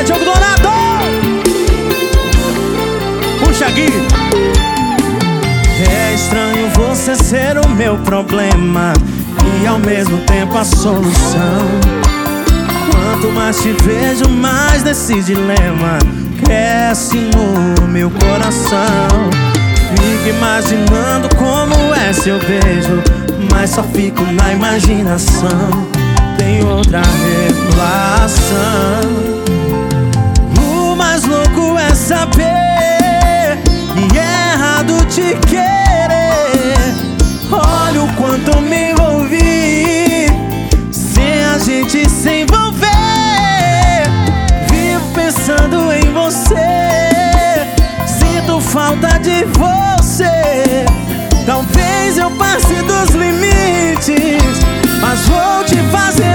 Bora, Diogo Dourado! Puxa aqui. É estranho você ser o meu problema e ao mesmo tempo a solução. Quanto mais te vejo, mais desse dilema cresce no meu coração. Fico imaginando como é seu beijo, mas só fico na imaginação. Tem outra revelação. O mais louco é saber que é errado te querer. Olha o quanto eu me envolvi sem a gente se envolver. Vivo pensando em você, sinto falta de você. Talvez eu passe dos limites, mas vou te fazer